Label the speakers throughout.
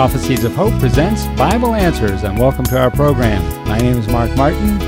Speaker 1: Prophecies of Hope presents Bible Answers, and welcome to our program. My name is Mark Martin.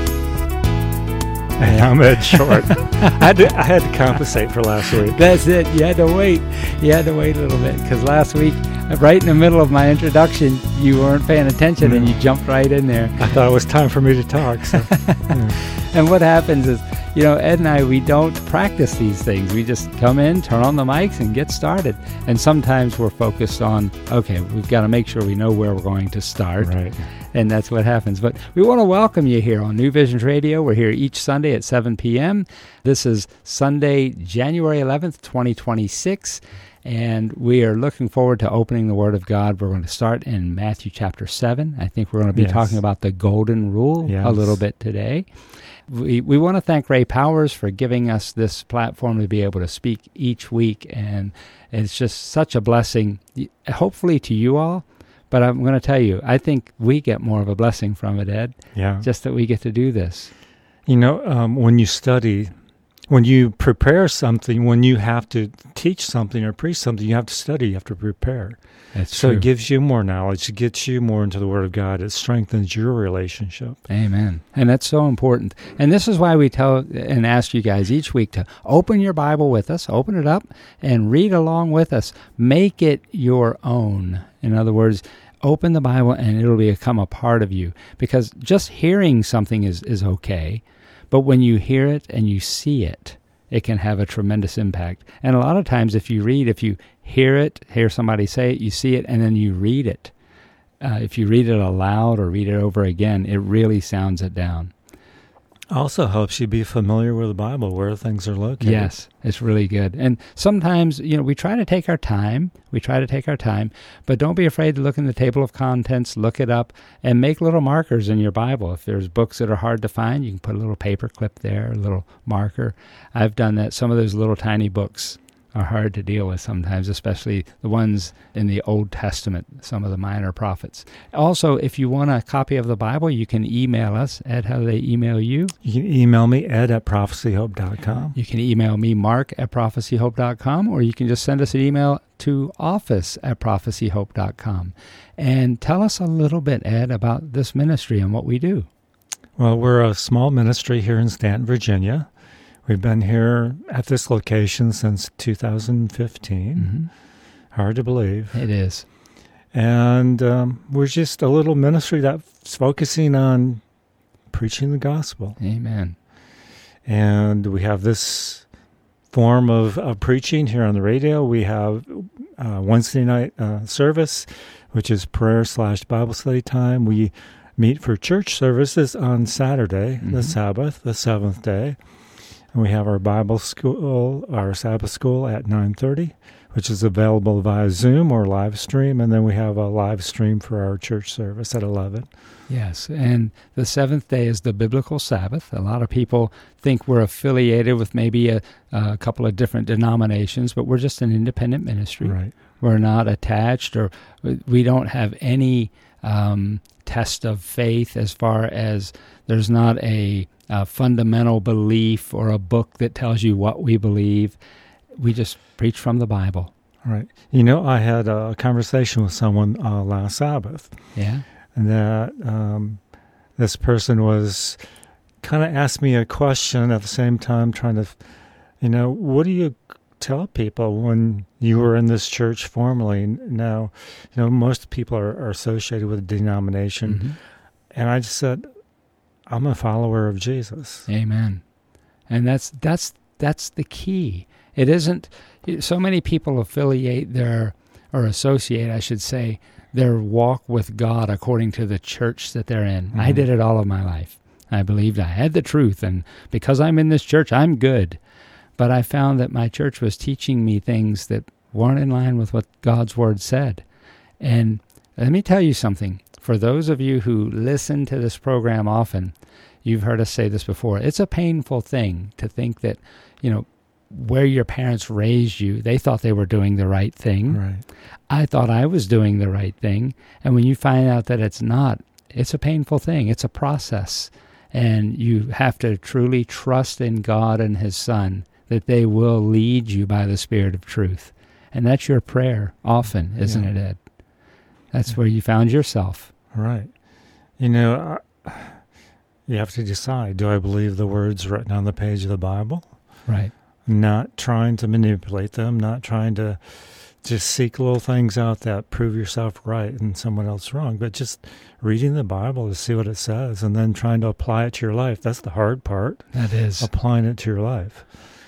Speaker 2: And I'm Ed Short. I had to compensate for last week.
Speaker 1: That's it. You had to wait. You had to wait a little bit, because last week, right in the middle of my introduction, you weren't paying attention and you jumped right in there.
Speaker 2: I thought it was time for me to talk. So.
Speaker 1: And what happens is, Ed and I, we don't practice these things. We just come in, turn on the mics, and get started. And sometimes we're focused on, okay, we've got to make sure we know where we're going to start.
Speaker 2: Right.
Speaker 1: And that's what happens. But we want to welcome you here on New Visions Radio. We're here each Sunday at 7 p.m. This is Sunday, January 11th, 2026. And we are looking forward to opening the Word of God. We're going to start in Matthew chapter 7. I think we're going to be talking about the Golden Rule a little bit today. We want to thank Ray Powers for giving us this platform to be able to speak each week. And it's just such a blessing, hopefully to you all. But I'm going to tell you, I think we get more of a blessing from it, Ed.
Speaker 2: Yeah.
Speaker 1: Just that we get to do this.
Speaker 2: When you study, when you prepare something, when you have to teach something or preach something, you have to study, you have to prepare.
Speaker 1: That's
Speaker 2: so
Speaker 1: true.
Speaker 2: It gives you more knowledge, it gets you more into the Word of God, it strengthens your relationship.
Speaker 1: Amen. And that's so important. And this is why we tell and ask you guys each week to open your Bible with us, open it up, and read along with us. Make it your own. In other words, open the Bible and it'll become a part of you. Because just hearing something is okay, but when you hear it and you see it, it can have a tremendous impact. And a lot of times if you hear somebody say it, you see it, and then you read it. If you read it aloud or read it over again, it really sounds it down.
Speaker 2: Also helps you be familiar with the Bible, where things are located.
Speaker 1: Yes, it's really good. And sometimes, we try to take our time. But don't be afraid to look in the table of contents, look it up, and make little markers in your Bible. If there's books that are hard to find, you can put a little paper clip there, a little marker. I've done that. Some of those little tiny books are hard to deal with sometimes, especially the ones in the Old Testament, some of the minor prophets. Also, if you want a copy of the Bible, you can email us. Ed, how do they email you?
Speaker 2: You can email me, ed@prophecyhope.com.
Speaker 1: You can email me, mark@prophecyhope.com, or you can just send us an email to office@prophecyhope.com. And tell us a little bit, Ed, about this ministry and what we do.
Speaker 2: Well, we're a small ministry here in Stanton, Virginia. We've been here at this location since 2015.
Speaker 1: Mm-hmm.
Speaker 2: Hard to believe.
Speaker 1: It is.
Speaker 2: And we're just a little ministry that's focusing on preaching the gospel.
Speaker 1: Amen.
Speaker 2: And we have this form of preaching here on the radio. We have Wednesday night service, which is prayer/Bible study time. We meet for church services on Saturday, the Sabbath, the seventh day. And we have our Bible school, our Sabbath school at 9:30, which is available via Zoom or live stream. And then we have a live stream for our church service at 11.
Speaker 1: Yes, and the seventh day is the biblical Sabbath. A lot of people think we're affiliated with maybe a couple of different denominations, but we're just an independent ministry.
Speaker 2: Right.
Speaker 1: We're not attached, or we don't have any test of faith as far as there's not a fundamental belief or a book that tells you what we believe. We just preach from the Bible.
Speaker 2: Right. I had a conversation with someone last Sabbath.
Speaker 1: Yeah.
Speaker 2: And that this person was kind of asked me a question at the same time trying to, what do you tell people when you were in this church formally? Now, most people are associated with a denomination.
Speaker 1: Mm-hmm.
Speaker 2: And I just said, I'm a follower of Jesus.
Speaker 1: Amen. And that's the key. It isn't, so many people associate their walk with God according to the church that they're in. Mm-hmm. I did it all of my life. I believed I had the truth, and because I'm in this church, I'm good. But I found that my church was teaching me things that weren't in line with what God's Word said. And let me tell you something. For those of you who listen to this program often, you've heard us say this before. It's a painful thing to think that, where your parents raised you, they thought they were doing the right thing.
Speaker 2: Right.
Speaker 1: I thought I was doing the right thing. And when you find out that it's not, it's a painful thing. It's a process. And you have to truly trust in God and His Son that they will lead you by the Spirit of truth. And that's your prayer often, isn't it, Ed? That's where you found yourself.
Speaker 2: Right. You know, you have to decide, do I believe the words written on the page of the Bible?
Speaker 1: Right.
Speaker 2: Not trying to manipulate them, not trying to just seek little things out that prove yourself right and someone else wrong, but just reading the Bible to see what it says and then trying to apply it to your life. That's the hard part.
Speaker 1: That is.
Speaker 2: Applying it to your life.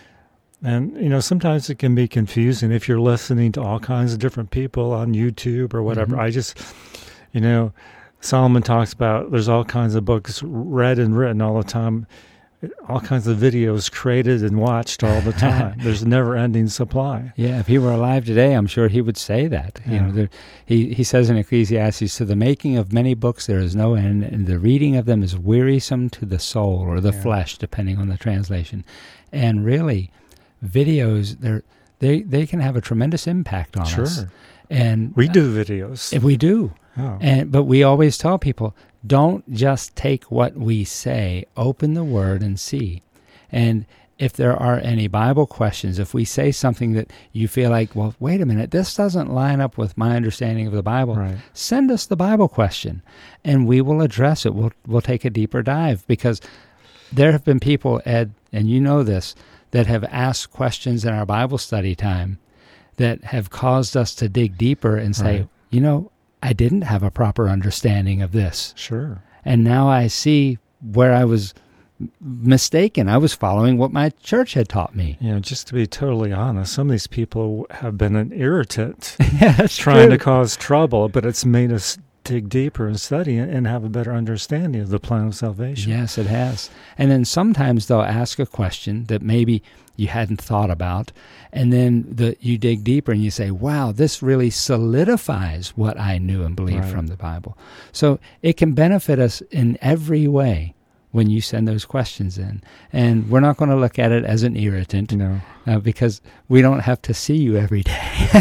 Speaker 2: And, you know, sometimes it can be confusing if you're listening to all kinds of different people on YouTube or whatever. I just, you know, Solomon talks about there's all kinds of books read and written all the time, all kinds of videos created and watched all the time. There's a never-ending supply.
Speaker 1: Yeah, if he were alive today, I'm sure he would say that.
Speaker 2: Yeah.
Speaker 1: You know, he says in Ecclesiastes, to the making of many books there is no end, and the reading of them is wearisome to the soul or the flesh, depending on the translation. And really, videos, they can have a tremendous impact on us. And
Speaker 2: we do videos.
Speaker 1: If we do.
Speaker 2: Oh.
Speaker 1: But we always tell people, don't just take what we say, open the Word and see. And if there are any Bible questions, if we say something that you feel like, well, wait a minute, this doesn't line up with my understanding of the Bible, send us the Bible question, and we will address it. We'll take a deeper dive, because there have been people, Ed, and you know this, that have asked questions in our Bible study time that have caused us to dig deeper and say, you know, I didn't have a proper understanding of this.
Speaker 2: Sure.
Speaker 1: And now I see where I was mistaken. I was following what my church had taught me.
Speaker 2: You know, just to be totally honest, some of these people have been an irritant.
Speaker 1: Yeah, that's
Speaker 2: trying
Speaker 1: true.
Speaker 2: to cause trouble, but it's made us dig deeper and study and have a better understanding of the plan of salvation.
Speaker 1: Yes, it has. And then sometimes they'll ask a question that maybe you hadn't thought about, and then you dig deeper and you say, wow, this really solidifies what I knew and believed from the Bible. So it can benefit us in every way when you send those questions in. And we're not going to look at it as an irritant, because we don't have to see you every day.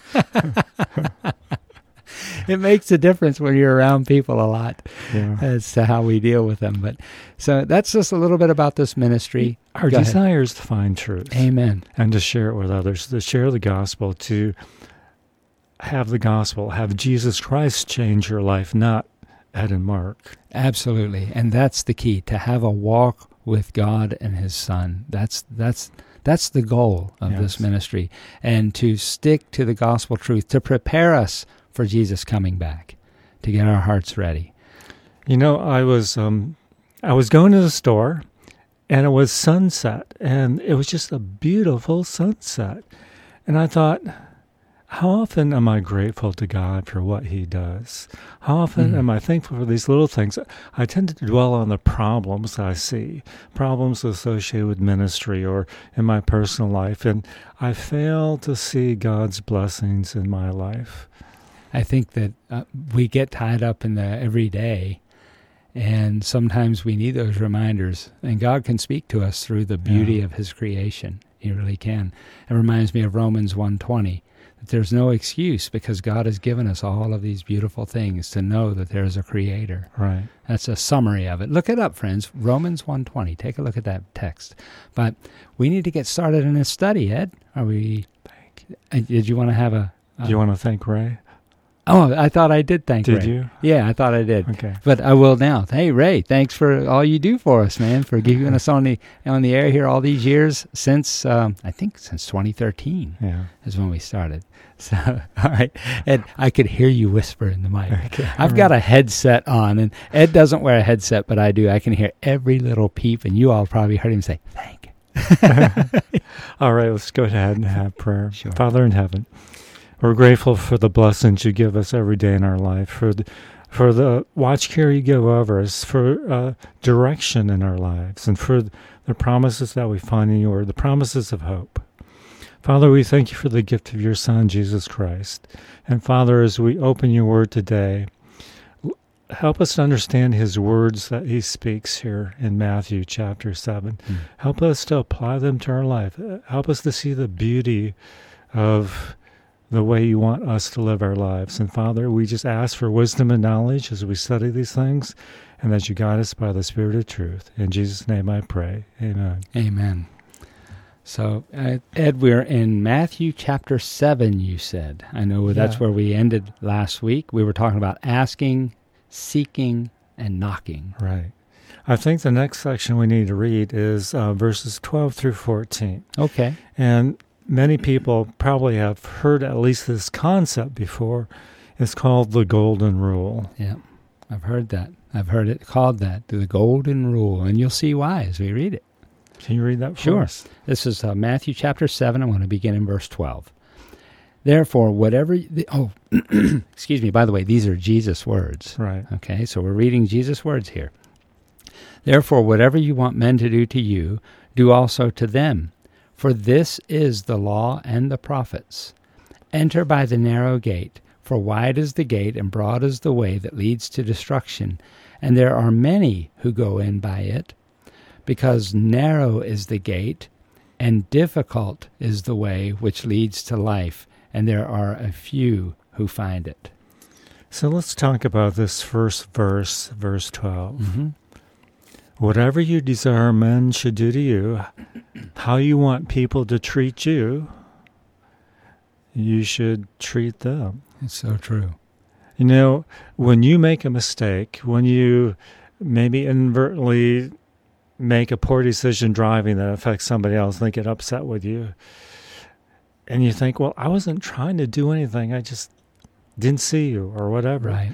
Speaker 1: It makes a difference when you're around people a lot as to how we deal with them. But so that's just a little bit about this ministry.
Speaker 2: Our desire is to find truth.
Speaker 1: Amen.
Speaker 2: And to share it with others, to share the gospel, to have the gospel, have Jesus Christ change your life, not Ed and Mark.
Speaker 1: Absolutely. And that's the key, to have a walk with God and His Son. That's the goal of this ministry. And to stick to the gospel truth, to prepare us for Jesus coming back, to get our hearts ready.
Speaker 2: You know, I was going to the store, and it was sunset, and it was just a beautiful sunset. And I thought, how often am I grateful to God for what He does? How often am I thankful for these little things? I tend to dwell on the problems I see, problems associated with ministry or in my personal life, and I fail to see God's blessings in my life.
Speaker 1: I think that we get tied up in the everyday, and sometimes we need those reminders. And God can speak to us through the beauty of His creation. He really can. It reminds me of Romans 1:20, that there's no excuse because God has given us all of these beautiful things to know that there's a Creator.
Speaker 2: Right.
Speaker 1: That's a summary of it. Look it up, friends. Romans 1:20. Take a look at that text. But we need to get started in this study, Ed. Are we? Did you want to have a...
Speaker 2: Do you want to thank Ray?
Speaker 1: Oh, I thought I did thank Ray.
Speaker 2: Did you?
Speaker 1: Yeah, I thought I did.
Speaker 2: Okay.
Speaker 1: But I will now. Hey, Ray, thanks for all you do for us, man, for keeping us on the air here all these years since, I think since 2013 is when we started. So, all right. Ed, I could hear you whisper in the mic.
Speaker 2: Okay,
Speaker 1: I've got a headset on, and Ed doesn't wear a headset, but I do. I can hear every little peep, and you all probably heard him say, thank you.
Speaker 2: All right, let's go ahead and have prayer.
Speaker 1: Sure.
Speaker 2: Father in heaven, we're grateful for the blessings you give us every day in our life, for the watch care you give over us, for direction in our lives, and for the promises that we find in you, the promises of hope. Father, we thank you for the gift of your Son, Jesus Christ. And Father, as we open your word today, help us to understand his words that he speaks here in Matthew chapter 7. Help us to apply them to our life. Help us to see the beauty of the way you want us to live our lives. And Father, we just ask for wisdom and knowledge as we study these things, and that you guide us by the Spirit of truth. In Jesus' name I pray. Amen.
Speaker 1: Amen. So, Ed, we're in Matthew chapter 7, you said. I know that's where we ended last week. We were talking about asking, seeking, and knocking.
Speaker 2: Right. I think the next section we need to read is verses 12 through 14.
Speaker 1: Okay.
Speaker 2: And many people probably have heard at least this concept before. It's called the Golden Rule.
Speaker 1: Yeah, I've heard that. I've heard it called that, the Golden Rule. And you'll see why as we read it.
Speaker 2: Can you read that for us?
Speaker 1: This is Matthew chapter 7. I'm going to begin in verse 12. Therefore, whatever... excuse me. By the way, these are Jesus' words.
Speaker 2: Right.
Speaker 1: Okay, so we're reading Jesus' words here. Therefore, whatever you want men to do to you, do also to them. For this is the law and the prophets. Enter by the narrow gate, for wide is the gate and broad is the way that leads to destruction, and there are many who go in by it. Because narrow is the gate, and difficult is the way which leads to life, and there are a few who find it.
Speaker 2: So let's talk about this first verse, verse 12.
Speaker 1: Mm-hmm.
Speaker 2: Whatever you desire men should do to you, how you want people to treat you, you should treat them.
Speaker 1: It's so true.
Speaker 2: You know, when you make a mistake, when you maybe inadvertently make a poor decision driving that affects somebody else, they get upset with you, and you think, well, I wasn't trying to do anything, I just didn't see you or whatever.
Speaker 1: Right.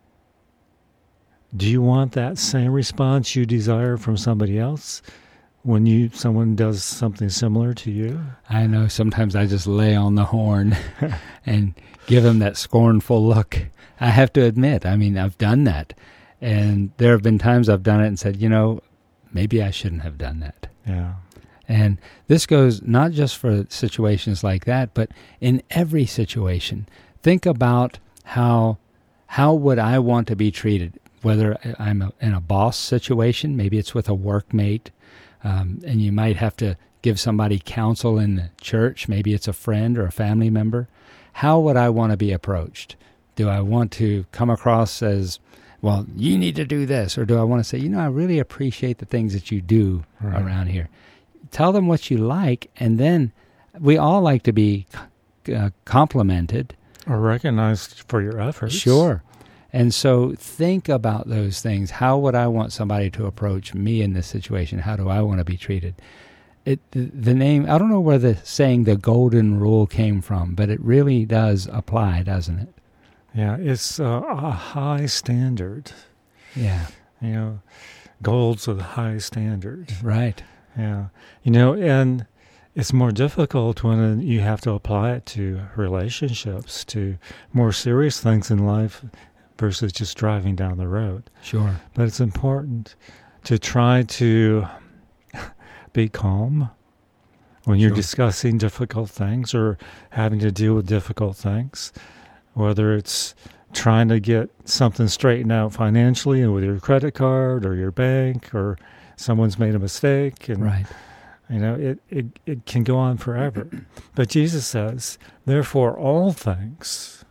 Speaker 2: Do you want that same response you desire from somebody else when someone does something similar to you?
Speaker 1: I know sometimes I just lay on the horn and give them that scornful look. I have to admit, I've done that. And there have been times I've done it and said, maybe I shouldn't have done that.
Speaker 2: Yeah.
Speaker 1: And this goes not just for situations like that, but in every situation. Think about how would I want to be treated? Whether I'm in a boss situation, maybe it's with a workmate, and you might have to give somebody counsel in the church, maybe it's a friend or a family member. How would I want to be approached? Do I want to come across as, well, you need to do this? Or do I want to say, I really appreciate the things that you do around here? Tell them what you like, and then we all like to be complimented.
Speaker 2: Or recognized for your efforts.
Speaker 1: Sure. And so think about those things. How would I want somebody to approach me in this situation? How do I want to be treated? The name, I don't know where the saying the Golden Rule came from, but it really does apply, doesn't it?
Speaker 2: Yeah, it's a high standard.
Speaker 1: Yeah.
Speaker 2: Gold's a high standard.
Speaker 1: Right.
Speaker 2: Yeah. And it's more difficult when you have to apply it to relationships, to more serious things in life, versus just driving down the road.
Speaker 1: Sure.
Speaker 2: But it's important to try to be calm when you're discussing difficult things or having to deal with difficult things, whether it's trying to get something straightened out financially and with your credit card or your bank, or someone's made a mistake. And,
Speaker 1: right.
Speaker 2: It can go on forever. But Jesus says, therefore, all things,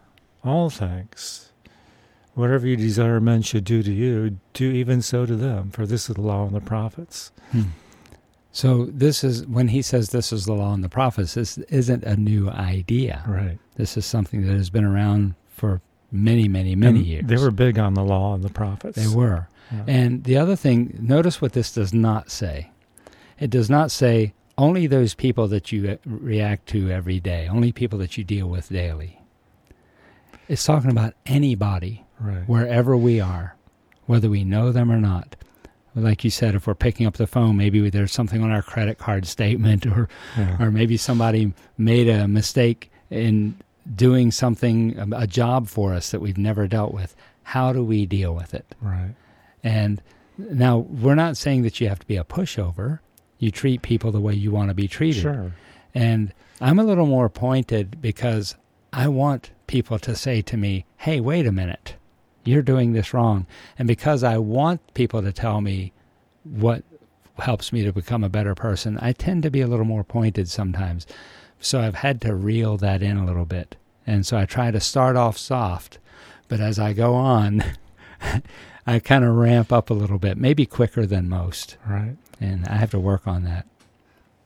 Speaker 2: whatever you desire men should do to you, do even so to them, for this is the law and the prophets.
Speaker 1: So this is, when he says this is the law and the prophets, this isn't a new idea.
Speaker 2: Right.
Speaker 1: This is something that has been around for many, many, many years.
Speaker 2: They were big on the law and the prophets.
Speaker 1: They were. Yeah. And the other thing, notice what this does not say. It does not say only those people that you react to every day, only people that you deal with daily. It's talking about anybody.
Speaker 2: Right.
Speaker 1: Wherever we are, whether we know them or not. Like you said, if we're picking up the phone, maybe there's something on our credit card statement, or maybe somebody made a mistake in doing something, a job for us that we've never dealt with. How do we deal with it?
Speaker 2: Right.
Speaker 1: And now, we're not saying that you have to be a pushover. You treat people the way you want to be treated.
Speaker 2: Sure.
Speaker 1: And I'm a little more pointed because I want people to say to me, hey, wait a minute. You're doing this wrong. And because I want people to tell me what helps me to become a better person, I tend to be a little more pointed sometimes. So I've had to reel that in a little bit. And so I try to start off soft, but as I go on, I kind of ramp up a little bit, maybe quicker than most.
Speaker 2: Right.
Speaker 1: And I have to work on that.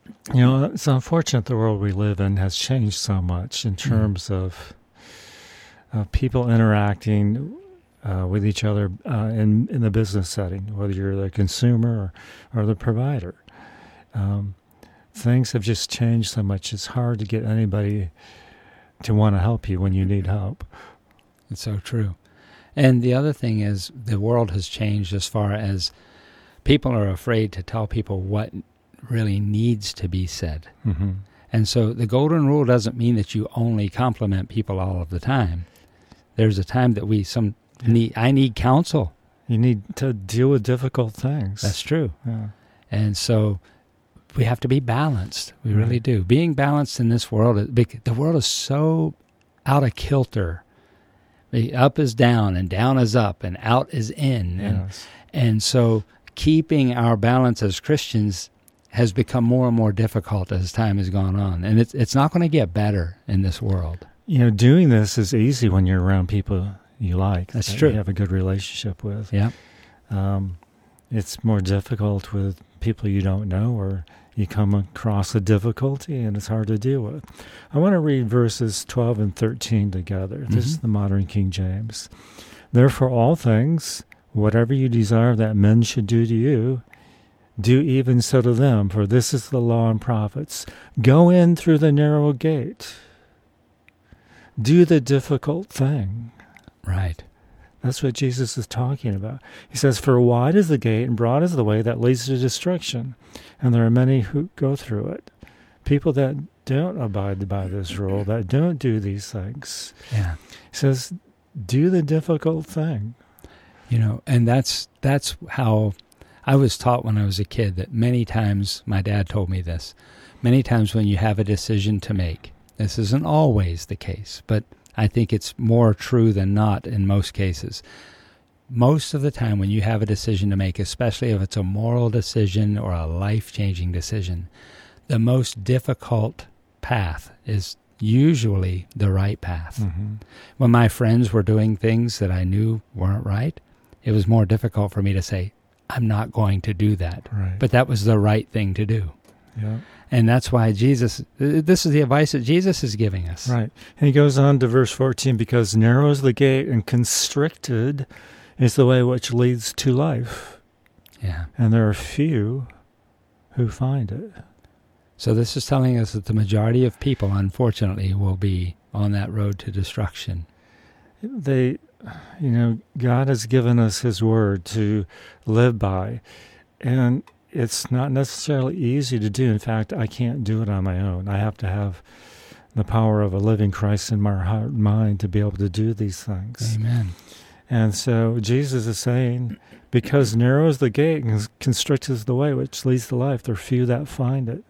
Speaker 2: It's unfortunate the world we live in has changed so much in terms of people interacting with each other in the business setting, whether you're the consumer or the provider. Things have just changed so much. It's hard to get anybody to want to help you when you need help.
Speaker 1: It's so true. And the other thing is the world has changed as far as people are afraid to tell people what really needs to be said.
Speaker 2: Mm-hmm.
Speaker 1: And so the golden rule doesn't mean that you only compliment people all of the time. There's a time that I need counsel.
Speaker 2: You need to deal with difficult things.
Speaker 1: That's true.
Speaker 2: Yeah.
Speaker 1: And so we have to be balanced. We really do. Being balanced in this world, the world is so out of kilter. The up is down and down is up and out is in.
Speaker 2: Yes.
Speaker 1: And so keeping our balance as Christians has become more and more difficult as time has gone on. And it's not going to get better in this world.
Speaker 2: Doing this is easy when you're around people you like.
Speaker 1: That's
Speaker 2: that
Speaker 1: true.
Speaker 2: You have a good relationship with.
Speaker 1: Yeah.
Speaker 2: It's more difficult with people you don't know, or you come across a difficulty and it's hard to deal with. I want to read verses 12 and 13 together. Mm-hmm. This is the modern King James. Therefore, all things, whatever you desire that men should do to you, do even so to them, for this is the law and prophets. Go in through the narrow gate. Do the difficult thing.
Speaker 1: Right.
Speaker 2: That's what Jesus is talking about. He says, for wide is the gate and broad is the way that leads to destruction, and there are many who go through it. People that don't abide by this rule, that don't do these things.
Speaker 1: Yeah.
Speaker 2: He says, do the difficult thing.
Speaker 1: And that's how I was taught when I was a kid, that many times, my dad told me this, many times when you have a decision to make, this isn't always the case, but I think it's more true than not in most cases. Most of the time when you have a decision to make, especially if it's a moral decision or a life-changing decision, the most difficult path is usually the right path.
Speaker 2: Mm-hmm.
Speaker 1: When my friends were doing things that I knew weren't right, it was more difficult for me to say, I'm not going to do that.
Speaker 2: Right.
Speaker 1: But that was the right thing to do.
Speaker 2: Yeah.
Speaker 1: And that's why this is the advice that Jesus is giving us.
Speaker 2: Right. And he goes on to verse 14, because narrow is the gate and constricted is the way which leads to life.
Speaker 1: Yeah.
Speaker 2: And there are few who find it.
Speaker 1: So this is telling us that the majority of people, unfortunately, will be on that road to destruction.
Speaker 2: God has given us his word to live by. And it's not necessarily easy to do. In fact, I can't do it on my own. I have to have the power of a living Christ in my heart and mind to be able to do these things.
Speaker 1: Amen.
Speaker 2: And so Jesus is saying, because narrow is the gate and constrict is the way which leads to life, there are few that find it.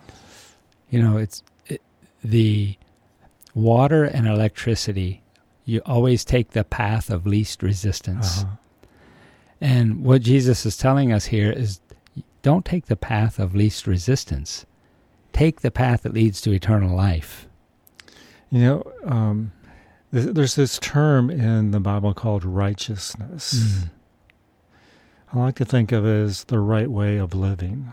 Speaker 1: The water and electricity, you always take the path of least resistance.
Speaker 2: Uh-huh.
Speaker 1: And what Jesus is telling us here is, don't take the path of least resistance. Take the path that leads to eternal life.
Speaker 2: There's this term in the Bible called righteousness.
Speaker 1: Mm.
Speaker 2: I like to think of it as the right way of living.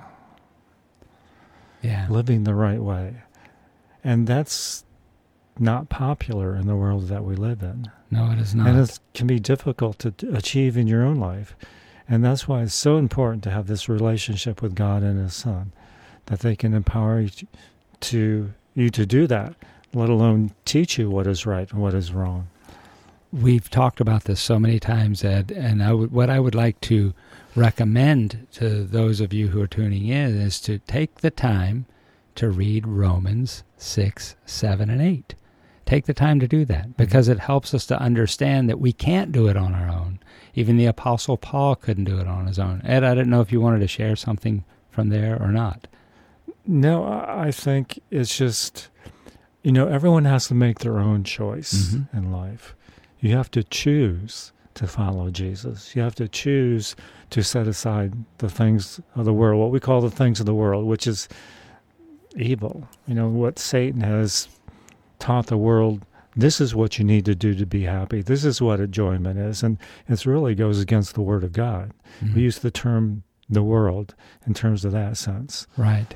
Speaker 1: Yeah.
Speaker 2: Living the right way. And that's not popular in the world that we live in.
Speaker 1: No, it is not.
Speaker 2: And it can be difficult to achieve in your own life. And that's why it's so important to have this relationship with God and his Son, that they can empower you to do that, let alone teach you what is right and what is wrong.
Speaker 1: We've talked about this so many times, Ed, and what I would like to recommend to those of you who are tuning in is to take the time to read Romans 6, 7, and 8. Take the time to do that, because it helps us to understand that we can't do it on our own. Even the Apostle Paul couldn't do it on his own. Ed, I didn't know if you wanted to share something from there or not.
Speaker 2: No, I think it's just, everyone has to make their own choice in life. You have to choose to follow Jesus. You have to choose to set aside the things of the world, what we call the things of the world, which is evil. What Satan has taught the world, this is what you need to do to be happy. This is what enjoyment is. And it really goes against the Word of God. Mm-hmm. We use the term the world in terms of that sense.
Speaker 1: Right.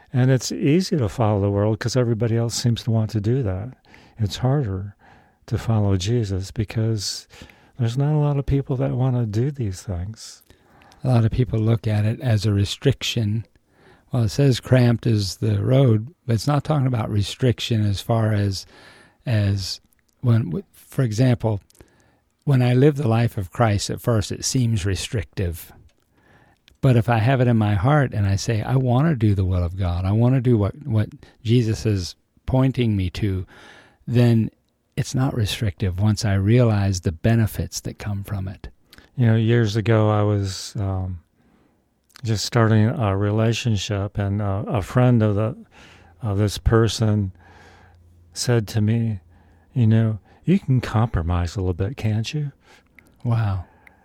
Speaker 2: And it's easy to follow the world because everybody else seems to want to do that. It's harder to follow Jesus because there's not a lot of people that want to do these things.
Speaker 1: A lot of people look at it as a restriction. Well, it says cramped is the road, but it's not talking about restriction as far as when, for example, when I live the life of Christ, at first it seems restrictive. But if I have it in my heart and I say, I want to do the will of God, I want to do what Jesus is pointing me to, then it's not restrictive once I realize the benefits that come from it.
Speaker 2: Years ago I was just starting a relationship, and a friend of this person said to me, you can compromise a little bit, can't you?
Speaker 1: Wow.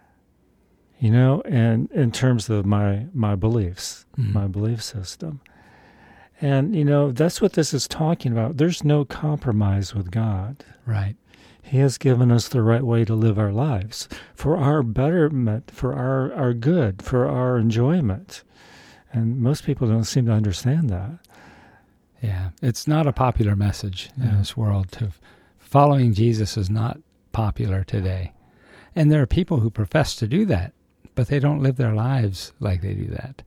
Speaker 2: And in terms of my beliefs,
Speaker 1: Mm-hmm.
Speaker 2: my belief system. And, that's what this is talking about. There's no compromise with God.
Speaker 1: Right.
Speaker 2: He has given us the right way to live our lives for our betterment, for our good, for our enjoyment. And most people don't seem to understand that.
Speaker 1: Yeah. It's not a popular message in this world. Following Jesus is not popular today. And there are people who profess to do that, but they don't live their lives like they do that.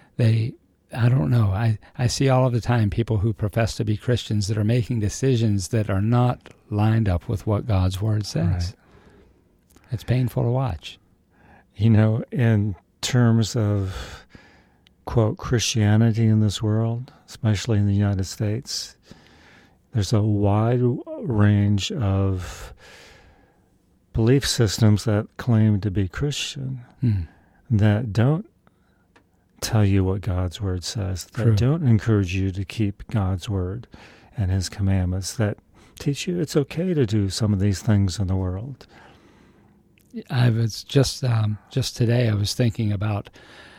Speaker 1: I don't know. I see all of the time people who profess to be Christians that are making decisions that are not lined up with what God's Word says.
Speaker 2: Right.
Speaker 1: It's painful to watch.
Speaker 2: In terms of, quote, Christianity in this world, especially in the United States, there's a wide range of belief systems that claim to be Christian that don't tell you what God's Word says, that
Speaker 1: True.
Speaker 2: don't encourage you to keep God's Word and His commandments, that teach you it's okay to do some of these things in the world.
Speaker 1: I was just today I was thinking about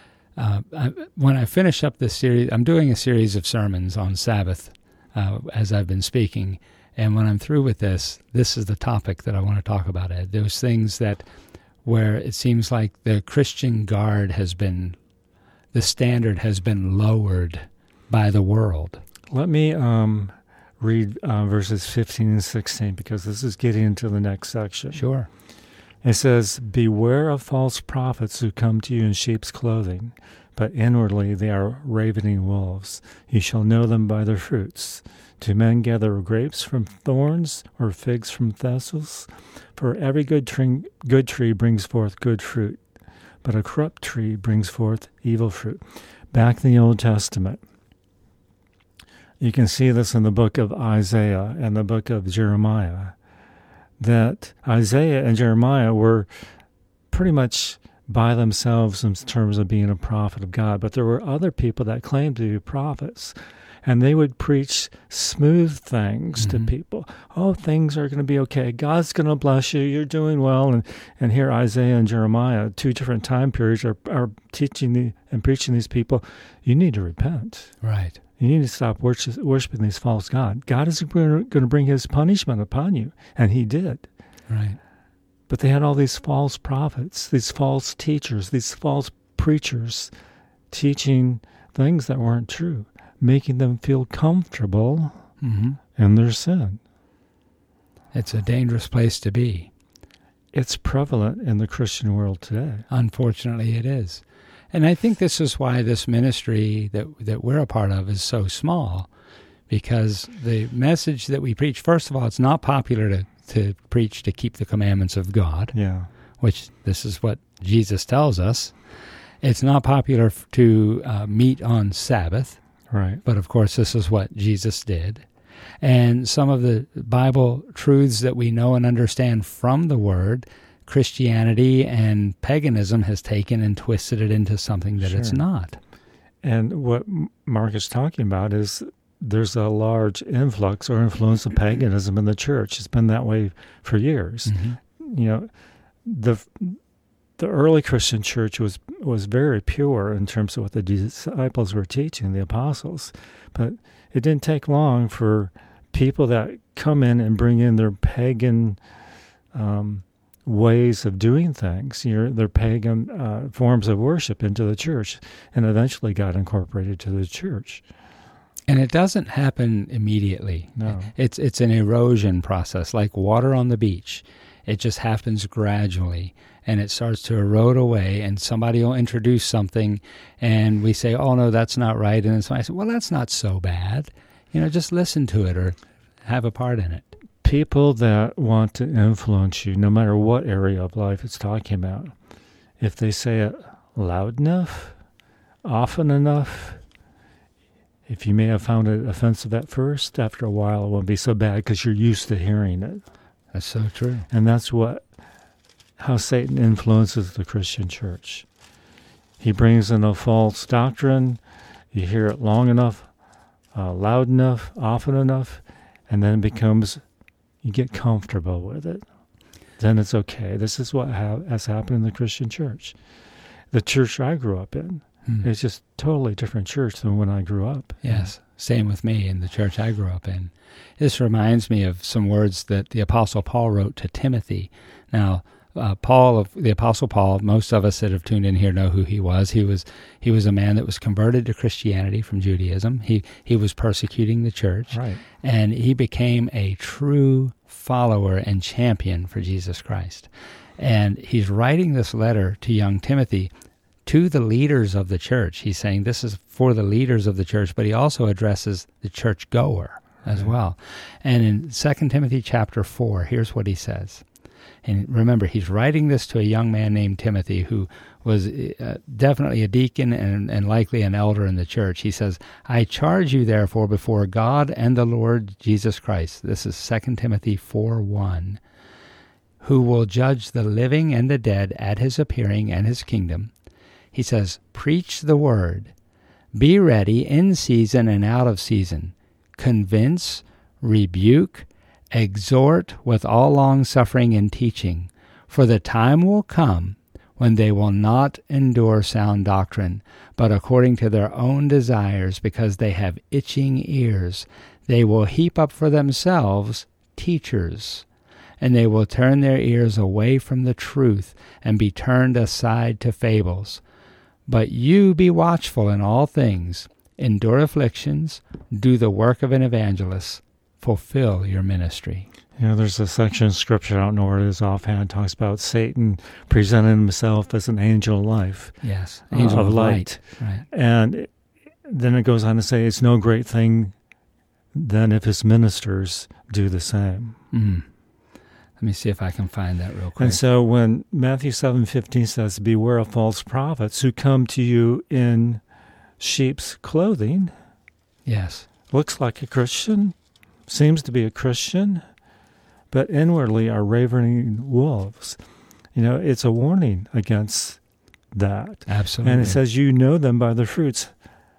Speaker 1: when I finish up this series, I'm doing a series of sermons on Sabbath as I've been speaking, and when I'm through with this is the topic that I want to talk about, Ed. Those things where it seems like the Christian guard the standard has been lowered by the world.
Speaker 2: Let me read verses 15 and 16, because this is getting into the next section.
Speaker 1: Sure.
Speaker 2: It says, "Beware of false prophets who come to you in sheep's clothing, but inwardly they are ravening wolves. You shall know them by their fruits. Do men gather grapes from thorns or figs from thistles? For every good tree brings forth good fruit, but a corrupt tree brings forth evil fruit." Back in the Old Testament, you can see this in the book of Isaiah and the book of Jeremiah, that Isaiah and Jeremiah were pretty much by themselves in terms of being a prophet of God, but there were other people that claimed to be prophets, and they would preach smooth things to people. Oh, things are going to be okay. God's going to bless you. You're doing well. And here Isaiah and Jeremiah, two different time periods, are teaching and preaching these people, you need to repent.
Speaker 1: Right.
Speaker 2: You need to stop worshiping these false gods. God is going to bring His punishment upon you, and He did.
Speaker 1: Right.
Speaker 2: But they had all these false prophets, these false teachers, these false preachers teaching things that weren't true, making them feel comfortable in their sin.
Speaker 1: It's a dangerous place to be.
Speaker 2: It's prevalent in the Christian world today.
Speaker 1: Unfortunately, it is. And I think this is why this ministry that we're a part of is so small, because the message that we preach, first of all, it's not popular to preach to keep the commandments of God, which this is what Jesus tells us. It's not popular to meet on Sabbath,
Speaker 2: right?
Speaker 1: But of course, this is what Jesus did. And some of the Bible truths that we know and understand from the Word, Christianity and paganism has taken and twisted it into something that it's not.
Speaker 2: And what Mark is talking about is there's a large influx or influence of paganism in the church. It's been that way for years. The early Christian church was very pure in terms of what the disciples were teaching, the apostles. But it didn't take long for people that come in and bring in their pagan ways of doing things, their pagan forms of worship into the church, and eventually got incorporated to the church.
Speaker 1: And it doesn't happen immediately.
Speaker 2: No.
Speaker 1: It's an erosion process, like water on the beach. It just happens gradually, and it starts to erode away, and somebody will introduce something, and we say, oh, no, that's not right. And then somebody says, well, that's not so bad. Just listen to it or have a part in it.
Speaker 2: People that want to influence you, no matter what area of life it's talking about, if they say it loud enough, often enough, if you may have found it offensive at first, after a while it won't be so bad because you're used to hearing it.
Speaker 1: That's so true.
Speaker 2: And that's how Satan influences the Christian church. He brings in a false doctrine. You hear it long enough, loud enough, often enough, and then it becomes, you get comfortable with it. Then it's okay. This is what has happened in the Christian church. The church I grew up in, it's just totally different church than when I grew up.
Speaker 1: Yes, same with me in the church I grew up in. This reminds me of some words that the Apostle Paul wrote to Timothy. Now, the Apostle Paul, most of us that have tuned in here know who he was. He was a man that was converted to Christianity from Judaism. He was persecuting the church,
Speaker 2: right,
Speaker 1: and he became a true follower and champion for Jesus Christ. And he's writing this letter to young Timothy, to the leaders of the church. He's saying this is for the leaders of the church, but he also addresses the church goer as well. And in 2 Timothy chapter 4, here's what he says. And remember, he's writing this to a young man named Timothy who was definitely a deacon and likely an elder in the church. He says, I charge you therefore before God and the Lord Jesus Christ. This is 2 Timothy 4:1. Who will judge the living and the dead at his appearing and his kingdom. He says, preach the word. Be ready in season and out of season. Convince, rebuke, exhort with all longsuffering and teaching. For the time will come when they will not endure sound doctrine, but according to their own desires, because they have itching ears, they will heap up for themselves teachers, and they will turn their ears away from the truth and be turned aside to fables. But you be watchful in all things, endure afflictions, do the work of an evangelist, fulfill your ministry.
Speaker 2: There's a section of Scripture, I don't know where it is offhand, talks about Satan presenting himself as an angel of life.
Speaker 1: Yes, angel of light. Right.
Speaker 2: And then it goes on to say it's no great thing then if his ministers do the same.
Speaker 1: Let me see if I can find that real quick.
Speaker 2: And so when Matthew 7:15 says, beware of false prophets who come to you in sheep's clothing.
Speaker 1: Yes.
Speaker 2: Looks like a Christian, seems to be a Christian, but inwardly are ravening wolves. It's a warning against that.
Speaker 1: Absolutely.
Speaker 2: And it says you know them by their fruits,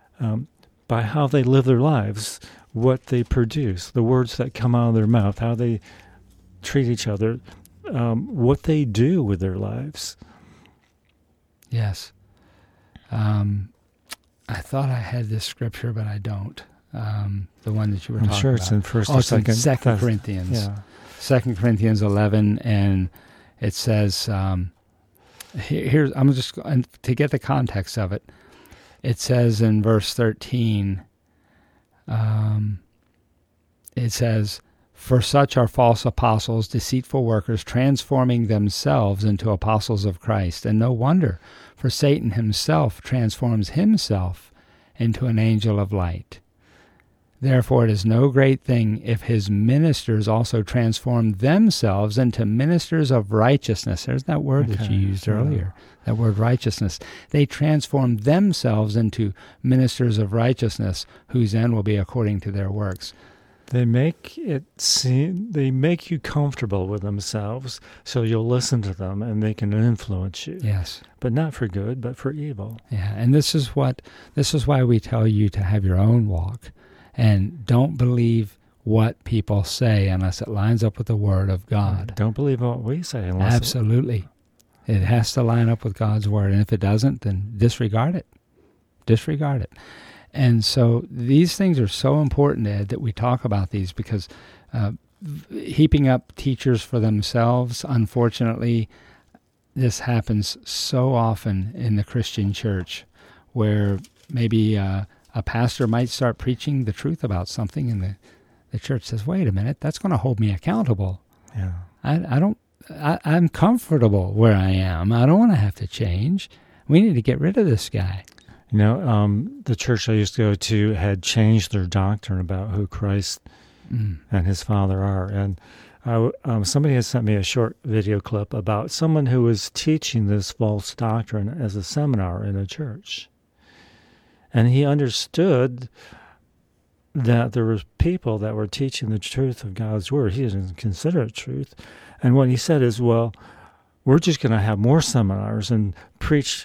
Speaker 2: by how they live their lives, what they produce, the words that come out of their mouth, how they treat each other, what they do with their lives.
Speaker 1: Yes. I thought I had this scripture, but I don't. The one that you were talking about. I'm
Speaker 2: sure it's in First or
Speaker 1: It's in 2 Corinthians.
Speaker 2: Yeah.
Speaker 1: 2 Corinthians 11, and it says, here's, I'm just, to get the context of it, it says in verse 13, it says, for such are false apostles, deceitful workers, transforming themselves into apostles of Christ. And no wonder, for Satan himself transforms himself into an angel of light. Therefore it is no great thing if his ministers also transform themselves into ministers of righteousness. There's that word that you used earlier, that word righteousness. They transform themselves into ministers of righteousness, whose end will be according to their works.
Speaker 2: They make you comfortable with themselves, so you'll listen to them and they can influence you.
Speaker 1: Yes.
Speaker 2: But not for good, but for evil.
Speaker 1: Yeah, and this is why we tell you to have your own walk. And don't believe what people say unless it lines up with the Word of God.
Speaker 2: Don't believe what we say unless...
Speaker 1: Absolutely. It has to line up with God's Word. And if it doesn't, then disregard it. Disregard it. And so these things are so important, Ed, that we talk about these, because heaping up teachers for themselves, unfortunately, this happens so often in the Christian church, where maybe a a pastor might start preaching the truth about something, and the church says, wait a minute, that's going to hold me accountable.
Speaker 2: Yeah.
Speaker 1: I'm comfortable where I am. I don't want to have to change. We need to get rid of this guy.
Speaker 2: The church I used to go to had changed their doctrine about who Christ and his Father are. And somebody had sent me a short video clip about someone who was teaching this false doctrine as a seminar in a church. And he understood that there were people that were teaching the truth of God's Word. He didn't consider it truth. And what he said is, well, we're just going to have more seminars and preach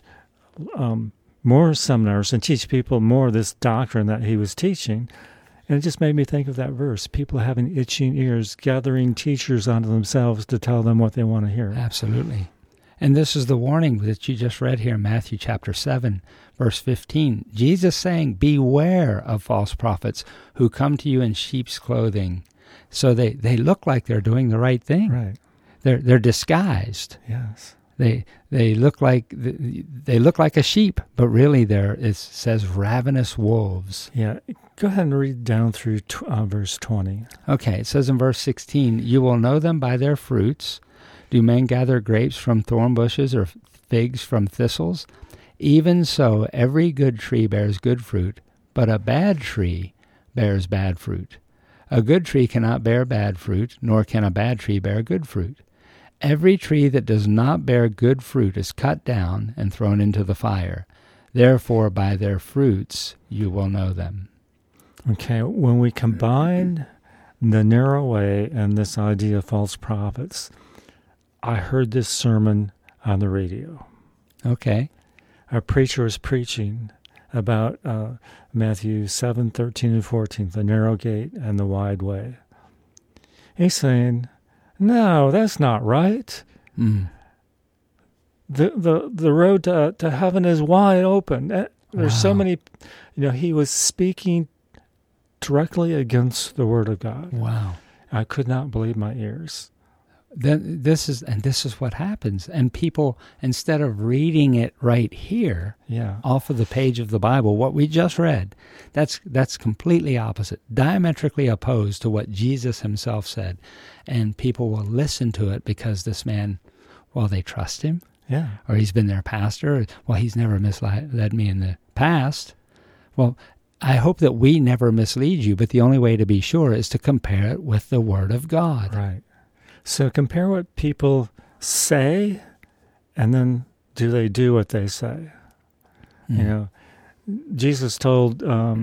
Speaker 2: more seminars and teach people more of this doctrine that he was teaching. And it just made me think of that verse, people having itching ears, gathering teachers unto themselves to tell them what they want to hear.
Speaker 1: Absolutely. And this is the warning that you just read here in Matthew chapter 7, verse 15. Jesus saying, beware of false prophets who come to you in sheep's clothing. So they look like they're doing the right thing.
Speaker 2: Right.
Speaker 1: They're disguised.
Speaker 2: Yes.
Speaker 1: They look like a sheep, but really it says ravenous wolves.
Speaker 2: Yeah. Go ahead and read down through verse 20.
Speaker 1: Okay. It says in verse 16, you will know them by their fruits. Do men gather grapes from thorn bushes or figs from thistles? Even so, every good tree bears good fruit, but a bad tree bears bad fruit. A good tree cannot bear bad fruit, nor can a bad tree bear good fruit. Every tree that does not bear good fruit is cut down and thrown into the fire. Therefore, by their fruits you will know them.
Speaker 2: Okay, when we combine the narrow way and this idea of false prophets, I heard this sermon on the radio.
Speaker 1: Okay.
Speaker 2: A preacher was preaching about Matthew 7, 13, and 14, the narrow gate and the wide way. He's saying, no, that's not right. The road to heaven is wide open. There's so many, he was speaking directly against the Word of God.
Speaker 1: Wow.
Speaker 2: I could not believe my ears.
Speaker 1: Then this is what happens. And people, instead of reading it right here, off of the page of the Bible, what we just read, that's completely opposite, diametrically opposed to what Jesus himself said. And people will listen to it because this man, well, they trust him.
Speaker 2: Yeah.
Speaker 1: Or he's been their pastor. Well, he's never misled me in the past. Well, I hope that we never mislead you, but the only way to be sure is to compare it with the Word of God.
Speaker 2: Right. So compare what people say, and then do they do what they say? Jesus told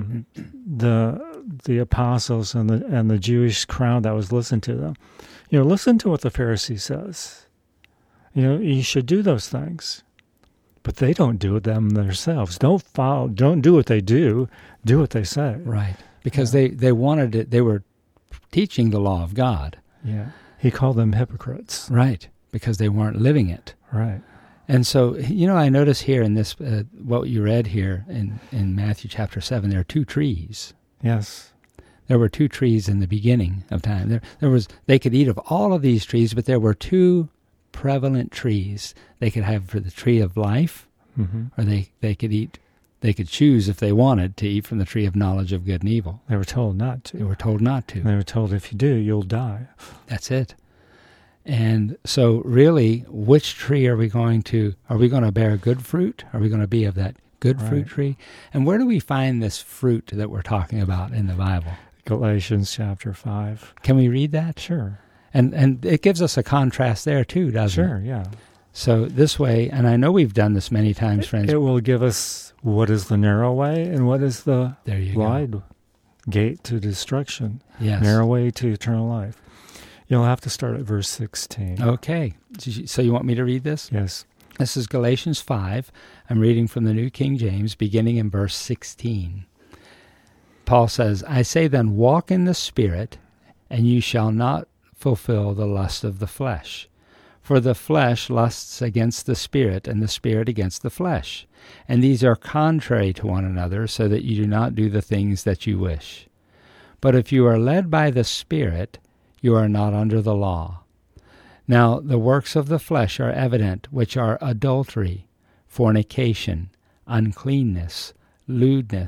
Speaker 2: the apostles and the Jewish crowd that was listening to them, listen to what the Pharisee says. You should do those things, but they don't do them themselves. Don't do what they do. Do what they say.
Speaker 1: Right, because they wanted it. They were teaching the law of God.
Speaker 2: Yeah. He called them hypocrites.
Speaker 1: Right, because they weren't living it.
Speaker 2: Right.
Speaker 1: And so, I notice here in this, what you read here in Matthew chapter 7, there are two trees.
Speaker 2: Yes.
Speaker 1: There were two trees in the beginning of time. They could eat of all of these trees, but there were two prevalent trees. They could have for the tree of life, or they could choose if they wanted to eat from the tree of knowledge of good and evil.
Speaker 2: They were told not to.
Speaker 1: They were told not to.
Speaker 2: They were told if you do, you'll die.
Speaker 1: That's it. And so really, which tree are we going to bear good fruit? Are we going to be of that good fruit tree? And where do we find this fruit that we're talking about in the Bible?
Speaker 2: Galatians chapter 5.
Speaker 1: Can we read that?
Speaker 2: Sure.
Speaker 1: And it gives us a contrast there too, doesn't it?
Speaker 2: Sure, yeah.
Speaker 1: So this way, and I know we've done this many times, friends.
Speaker 2: It will give us what is the narrow way and what is the wide gate to destruction.
Speaker 1: Yes.
Speaker 2: Narrow way to eternal life. You'll have to start at verse 16.
Speaker 1: Okay. So you want me to read this?
Speaker 2: Yes.
Speaker 1: This is Galatians 5. I'm reading from the New King James, beginning in verse 16. Paul says, I say then, walk in the Spirit, and you shall not fulfill the lust of the flesh. For the flesh lusts against the Spirit, and the Spirit against the flesh. And these are contrary to one another, so that you do not do the things that you wish. But if you are led by the Spirit, you are not under the law. Now the works of the flesh are evident, which are adultery, fornication, uncleanness, lewdness,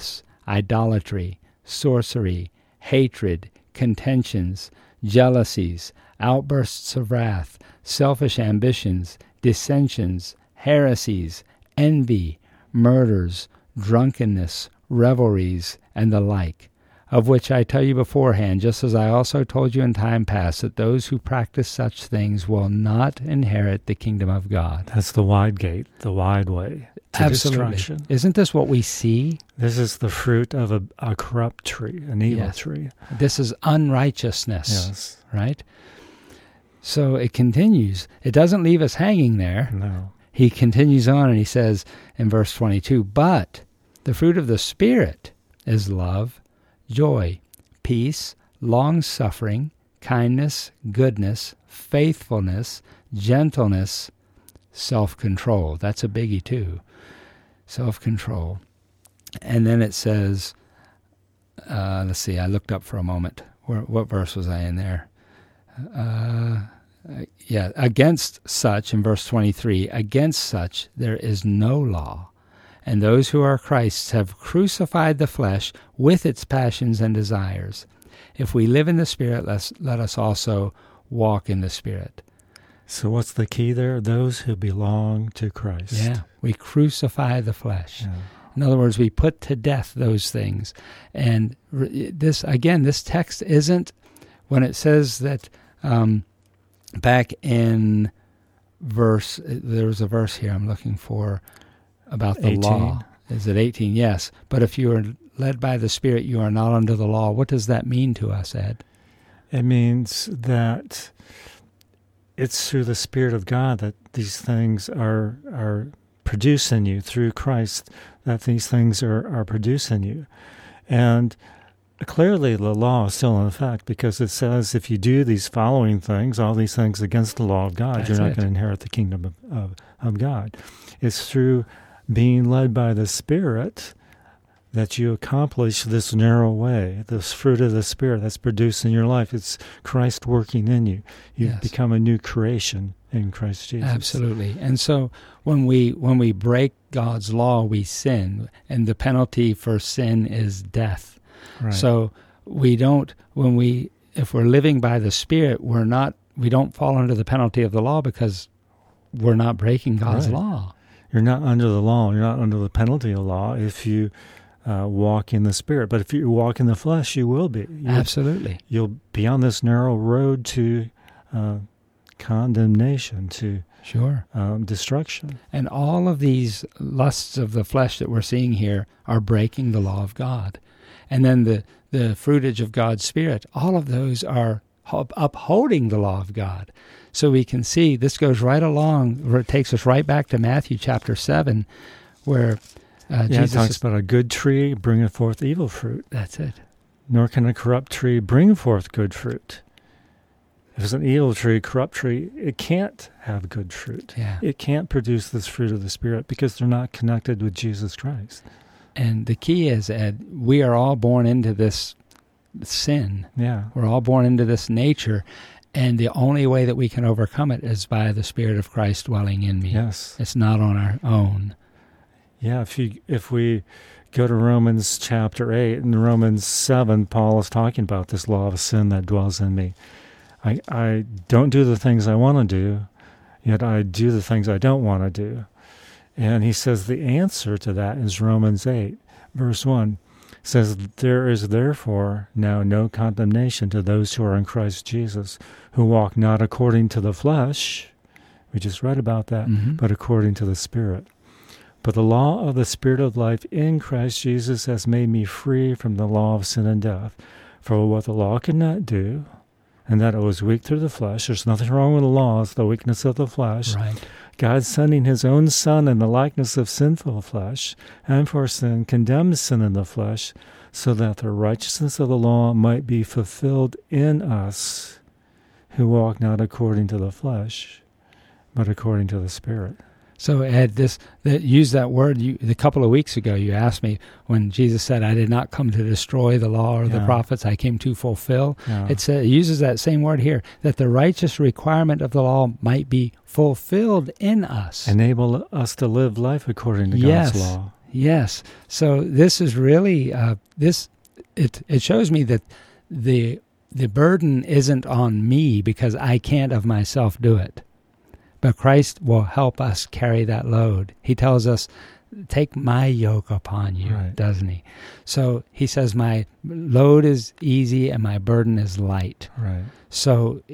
Speaker 1: idolatry, sorcery, hatred, contentions, jealousies, outbursts of wrath, selfish ambitions, dissensions, heresies, envy, murders, drunkenness, revelries, and the like, of which I tell you beforehand, just as I also told you in time past, that those who practice such things will not inherit the kingdom of God.
Speaker 2: That's the wide gate, the wide way to destruction.
Speaker 1: Isn't this what we see?
Speaker 2: This is the fruit of a corrupt tree, an evil tree.
Speaker 1: This is unrighteousness,
Speaker 2: yes.
Speaker 1: Right? So it continues. It doesn't leave us hanging there.
Speaker 2: No.
Speaker 1: He continues on and he says in verse 22, but the fruit of the Spirit is love, joy, peace, long-suffering, kindness, goodness, faithfulness, gentleness, self-control. That's a biggie too. Self-control. And then it says, let's see, I looked up for a moment. What verse was I in there? Against such, in verse 23, against such there is no law. And those who are Christ's have crucified the flesh with its passions and desires. If we live in the Spirit, let us also walk in the Spirit.
Speaker 2: So what's the key there? Those who belong to Christ.
Speaker 1: Yeah, we crucify the flesh.
Speaker 2: Yeah.
Speaker 1: In other words, we put to death those things. And this text isn't, when it says that back in verse, there was a verse here I'm looking for, about the
Speaker 2: 18.
Speaker 1: law. Is it 18? Yes. But if you are led by the Spirit, you are not under the law. What does that mean to us, Ed?
Speaker 2: It means that it's through the Spirit of God that these things are produced in you, through Christ, that these things are produced in you. And clearly the law is still in effect, because it says if you do these following things, all these things against the law of God, you're not going to inherit the kingdom of God. It's through being led by the Spirit that you accomplish this narrow way, this fruit of the Spirit that's produced in your life. It's Christ working in you. You've become a new creation in Christ Jesus.
Speaker 1: Absolutely. And so when we break God's law, we sin, and the penalty for sin is death.
Speaker 2: Right.
Speaker 1: So if we're living by the Spirit, we don't fall under the penalty of the law, because we're not breaking God's law.
Speaker 2: You're not under the law. You're not under the penalty of the law if you walk in the Spirit. But if you walk in the flesh, you will be.
Speaker 1: Absolutely.
Speaker 2: You'll be on this narrow road to condemnation, to destruction.
Speaker 1: And all of these lusts of the flesh that we're seeing here are breaking the law of God. And then the fruitage of God's Spirit, all of those are upholding the law of God. So we can see this goes right along, where it takes us right back to Matthew chapter 7, where Jesus
Speaker 2: it talks about a good tree bringing forth evil fruit.
Speaker 1: That's it.
Speaker 2: Nor can a corrupt tree bring forth good fruit. If it's an evil tree, corrupt tree, it can't have good fruit.
Speaker 1: Yeah.
Speaker 2: It can't produce this fruit of the Spirit, because they're not connected with Jesus Christ.
Speaker 1: And the key is, Ed, we are all born into this sin.
Speaker 2: Yeah.
Speaker 1: We're all born into this nature. And the only way that we can overcome it is by the Spirit of Christ dwelling in me.
Speaker 2: Yes.
Speaker 1: It's not on our own.
Speaker 2: Yeah, if we go to Romans chapter 8, in Romans 7, Paul is talking about this law of sin that dwells in me. I don't do the things I want to do, yet I do the things I don't want to do. And he says the answer to that is Romans 8, verse 1. It says, there is therefore now no condemnation to those who are in Christ Jesus, who walk not according to the flesh, we just read about that, but according to the Spirit. But the law of the Spirit of life in Christ Jesus has made me free from the law of sin and death. For what the law could not do, and that it was weak through the flesh, there's nothing wrong with the law, it's the weakness of the flesh.
Speaker 1: Right.
Speaker 2: God sending his own Son in the likeness of sinful flesh, and for sin condemned sin in the flesh, so that the righteousness of the law might be fulfilled in us, who walk not according to the flesh, but according to the Spirit.
Speaker 1: So, Ed, use that word. A couple of weeks ago, you asked me when Jesus said, "I did not come to destroy the law or the prophets; I came to fulfill."
Speaker 2: Yeah.
Speaker 1: It uses that same word here, that the righteous requirement of the law might be fulfilled in us.
Speaker 2: Enable us to live life according to God's law.
Speaker 1: Yes. So this is really it shows me that the burden isn't on me because I can't of myself do it. But Christ will help us carry that load. He tells us, take my yoke upon you,
Speaker 2: right.
Speaker 1: doesn't he? So he says, my load is easy and my burden is light.
Speaker 2: Right.
Speaker 1: So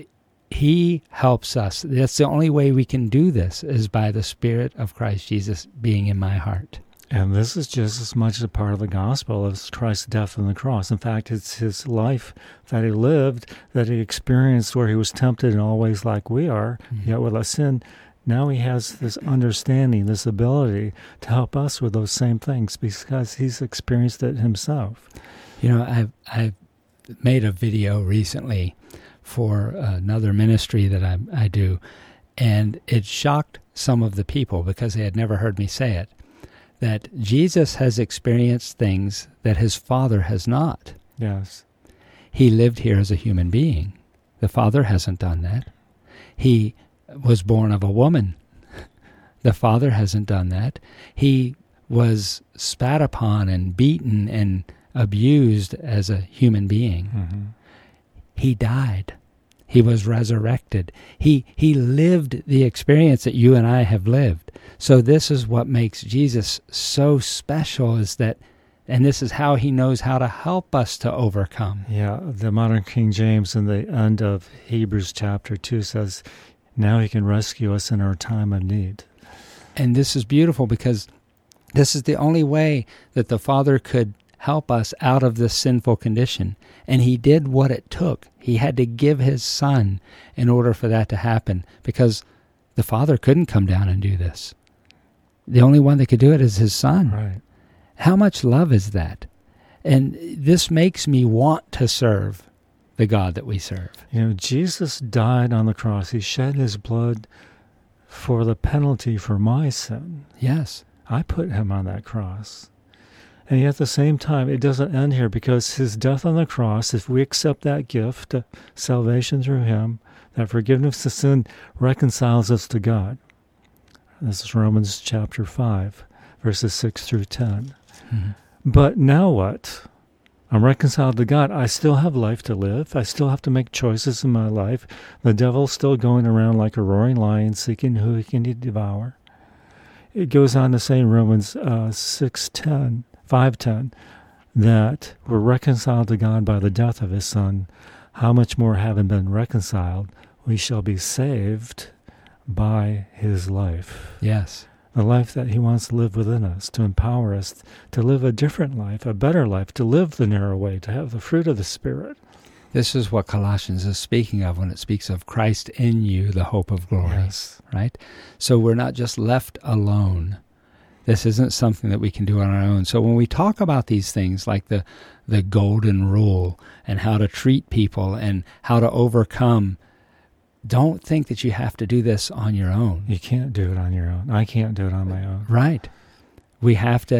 Speaker 1: he helps us. That's the only way we can do this, is by the Spirit of Christ Jesus being in my heart.
Speaker 2: And this is just as much a part of the gospel as Christ's death on the cross. In fact, it's his life that he lived, that he experienced, where he was tempted in all ways like we are, yet without sin. Now he has this understanding, this ability to help us with those same things because he's experienced it himself.
Speaker 1: You know, I've made a video recently for another ministry that I do, and it shocked some of the people because they had never heard me say it, that Jesus has experienced things that his Father has not.
Speaker 2: Yes.
Speaker 1: He lived here as a human being. The Father hasn't done that. He was born of a woman. The Father hasn't done that. He was spat upon and beaten and abused as a human being.
Speaker 2: Mm-hmm.
Speaker 1: He died. He was resurrected. He lived the experience that you and I have lived. So this is what makes Jesus so special, is that, and this is how he knows how to help us to overcome.
Speaker 2: Yeah, the modern King James in the end of Hebrews chapter 2 says, now he can rescue us in our time of need.
Speaker 1: And this is beautiful because this is the only way that the Father could help us out of this sinful condition. And he did what it took. He had to give his Son in order for that to happen, because the Father couldn't come down and do this. The only one that could do it is his Son.
Speaker 2: Right.
Speaker 1: How much love is that? And this makes me want to serve the God that we serve.
Speaker 2: You know, Jesus died on the cross. He shed his blood for the penalty for my sin.
Speaker 1: Yes.
Speaker 2: I put him on that cross. And yet at the same time, it doesn't end here, because his death on the cross, if we accept that gift, salvation through him, that forgiveness of sin reconciles us to God. This is Romans chapter 5, verses 6 through 10.
Speaker 1: Mm-hmm.
Speaker 2: But now what? I'm reconciled to God. I still have life to live. I still have to make choices in my life. The devil's still going around like a roaring lion, seeking who he can devour. It goes on to say in Romans 5:10, that we're reconciled to God by the death of his Son. How much more, having been reconciled, we shall be saved by his life.
Speaker 1: Yes.
Speaker 2: The life that he wants to live within us, to empower us to live a different life, a better life, to live the narrow way, to have the fruit of the Spirit.
Speaker 1: This is what Colossians is speaking of when it speaks of Christ in you, the hope of glory.
Speaker 2: Yes.
Speaker 1: Right? So we're not just left alone. This isn't something that we can do on our own. So when we talk about these things like the golden rule and how to treat people and how to overcome, don't think that you have to do this on your own.
Speaker 2: You can't do it on your own. I can't do it on my own.
Speaker 1: Right. We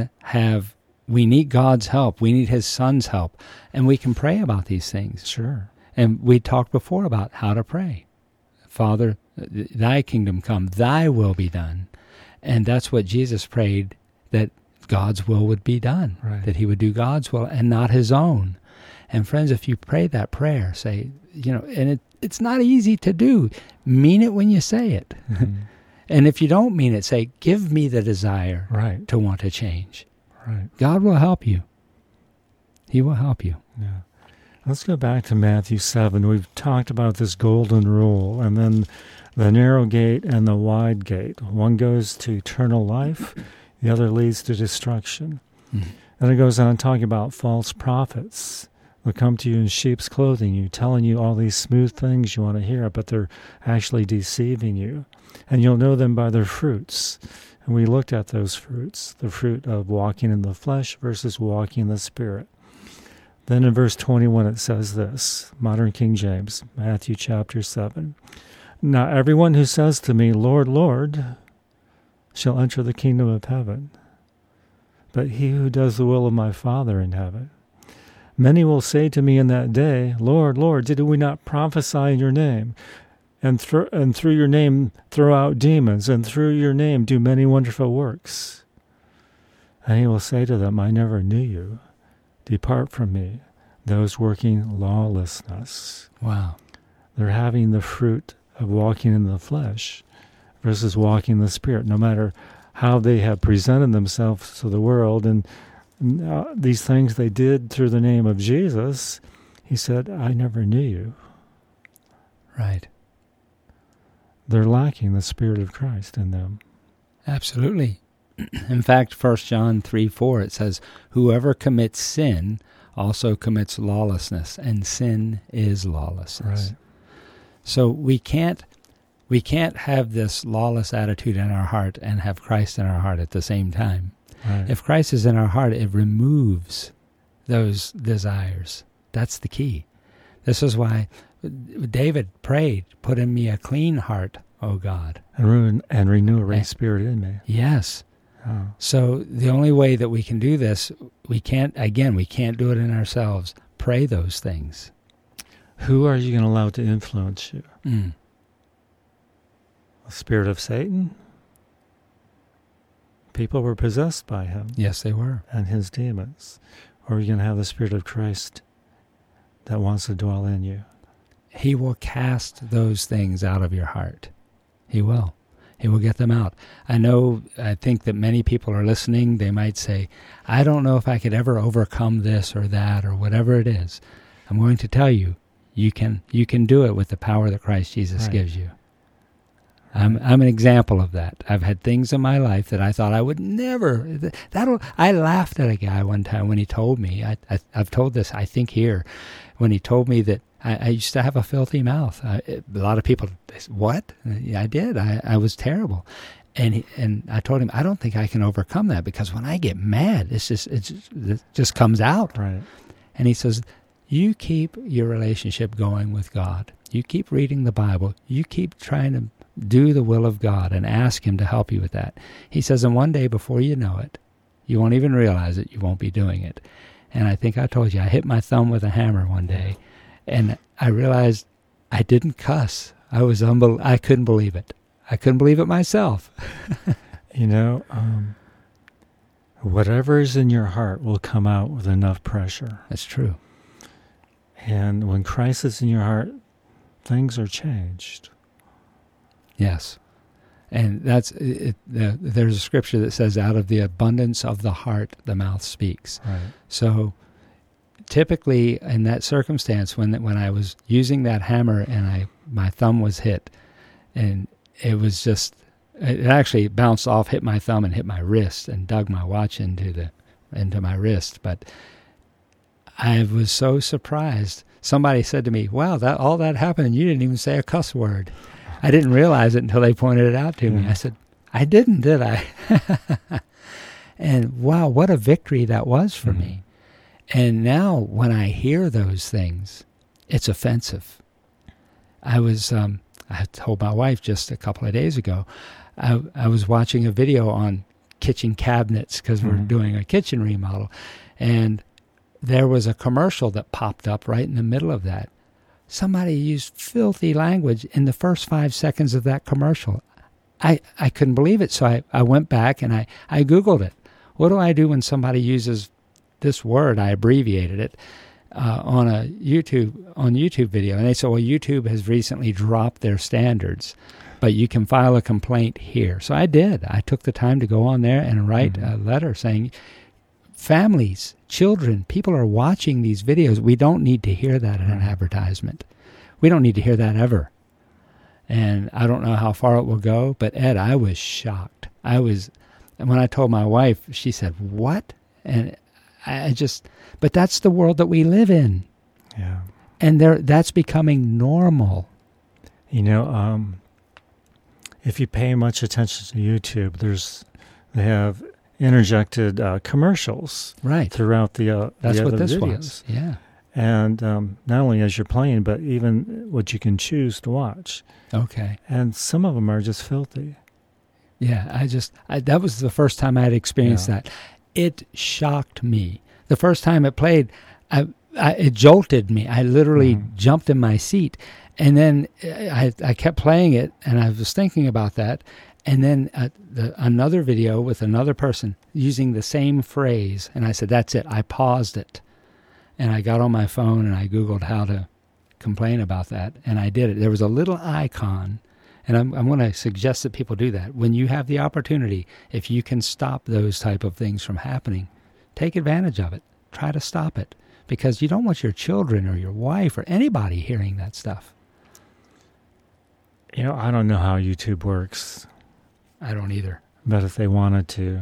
Speaker 1: need God's help. We need his Son's help. And we can pray about these things.
Speaker 2: Sure.
Speaker 1: And we talked before about how to pray. Father, thy kingdom come, thy will be done. And that's what Jesus prayed, that God's will would be done,
Speaker 2: right.
Speaker 1: That he would do God's will and not his own. And friends, if you pray that prayer, say, and it's not easy to do. Mean it when you say it.
Speaker 2: Mm-hmm.
Speaker 1: And if you don't mean it, say, give me the desire
Speaker 2: right.
Speaker 1: to want to change.
Speaker 2: Right.
Speaker 1: God will help you. He will help you.
Speaker 2: Yeah. Let's go back to Matthew 7. We've talked about this golden rule, and then the narrow gate and the wide gate. One goes to eternal life, the other leads to destruction.
Speaker 1: Mm-hmm.
Speaker 2: And it goes on talking about false prophets. They'll come to you in sheep's clothing, telling you all these smooth things you want to hear, but they're actually deceiving you. And you'll know them by their fruits. And we looked at those fruits, the fruit of walking in the flesh versus walking in the Spirit. Then in verse 21 it says this, modern King James, Matthew chapter 7. Not everyone who says to me, Lord, Lord, shall enter the kingdom of heaven, but he who does the will of my Father in heaven. Many will say to me in that day, Lord, Lord, did we not prophesy in your name? And through your name throw out demons, and through your name do many wonderful works. And he will say to them, I never knew you. Depart from me, those working lawlessness.
Speaker 1: Wow.
Speaker 2: They're having the fruit of walking in the flesh versus walking in the Spirit, no matter how they have presented themselves to the world. And these things they did through the name of Jesus, he said, I never knew you.
Speaker 1: Right.
Speaker 2: They're lacking the Spirit of Christ in them.
Speaker 1: Absolutely. In fact, 1 John 3:4, it says, whoever commits sin also commits lawlessness, and sin is lawlessness.
Speaker 2: Right.
Speaker 1: So we can't have this lawless attitude in our heart and have Christ in our heart at the same time.
Speaker 2: Right.
Speaker 1: If Christ is in our heart, it removes those desires. That's the key. This is why David prayed, put in me a clean heart, O God.
Speaker 2: And renew a right spirit in me.
Speaker 1: Yes.
Speaker 2: Oh.
Speaker 1: So the only way that we can do this, we can't do it in ourselves. Pray those things.
Speaker 2: Who are you going to allow to influence you?
Speaker 1: Mm.
Speaker 2: The spirit of Satan? People were possessed by him.
Speaker 1: Yes, they were.
Speaker 2: And his demons. Or are you going to have the Spirit of Christ that wants to dwell in you?
Speaker 1: He will cast those things out of your heart. He will. He will get them out. I think that many people are listening. They might say, I don't know if I could ever overcome this or that or whatever it is. I'm going to tell you, you can do it with the power that Christ Jesus gives you. I'm an example of that. I've had things in my life that I thought I would never. I laughed at a guy one time when he told me. I've told this, I think, here, when he told me that I used to have a filthy mouth. A lot of people, they said, what? I did. I was terrible. And I told him, I don't think I can overcome that, because when I get mad, it just comes out.
Speaker 2: Right.
Speaker 1: And he says, you keep your relationship going with God. You keep reading the Bible. You keep trying to do the will of God and ask him to help you with that. He says, and one day before you know it, you won't even realize it, you won't be doing it. And I think I told you, I hit my thumb with a hammer one day, and I realized I didn't cuss. I couldn't believe it. I couldn't believe it myself.
Speaker 2: Whatever is in your heart will come out with enough pressure.
Speaker 1: That's true.
Speaker 2: And when Christ is in your heart, things are changed.
Speaker 1: Yes. And that's it. There's a scripture that says, out of the abundance of the heart, the mouth speaks.
Speaker 2: Right.
Speaker 1: So typically in that circumstance, when I was using that hammer and my thumb was hit, and it actually bounced off, hit my thumb and hit my wrist and dug my watch into my wrist. But I was so surprised. Somebody said to me, wow, all that happened and you didn't even say a cuss word. I didn't realize it until they pointed it out to me. I said, I didn't, did I? And wow, what a victory that was for me. And now when I hear those things, it's offensive. I told my wife just a couple of days ago, I was watching a video on kitchen cabinets because we're doing a kitchen remodel. And there was a commercial that popped up right in the middle of that. Somebody used filthy language in the first 5 seconds of that commercial. I couldn't believe it, so I went back and I Googled it. What do I do when somebody uses this word? I abbreviated it on YouTube video. And they said, well, YouTube has recently dropped their standards, but you can file a complaint here. So I did. I took the time to go on there and write a letter saying, families, children, people are watching these videos. We don't need to hear that in an advertisement. We don't need to hear that ever. And I don't know how far it will go, but Ed, I was shocked. And when I told my wife, she said, what? And but that's the world that we live in.
Speaker 2: Yeah.
Speaker 1: And that's becoming normal.
Speaker 2: If you pay much attention to YouTube, they have interjected commercials throughout the
Speaker 1: that's what this
Speaker 2: videos.
Speaker 1: Was. Yeah.
Speaker 2: And not only as you're playing, but even what you can choose to watch.
Speaker 1: Okay.
Speaker 2: And some of them are just filthy.
Speaker 1: Yeah, that was the first time I had experienced that. It shocked me. The first time it played, it jolted me. I literally jumped in my seat. And then I kept playing it, and I was thinking about that. And then another video with another person using the same phrase. And I said, that's it. I paused it. And I got on my phone and I Googled how to complain about that. And I did it. There was a little icon. And I'm going to suggest that people do that. When you have the opportunity, if you can stop those type of things from happening, take advantage of it. Try to stop it. Because you don't want your children or your wife or anybody hearing that stuff.
Speaker 2: You know, I don't know how YouTube works.
Speaker 1: I don't either.
Speaker 2: But if they wanted to,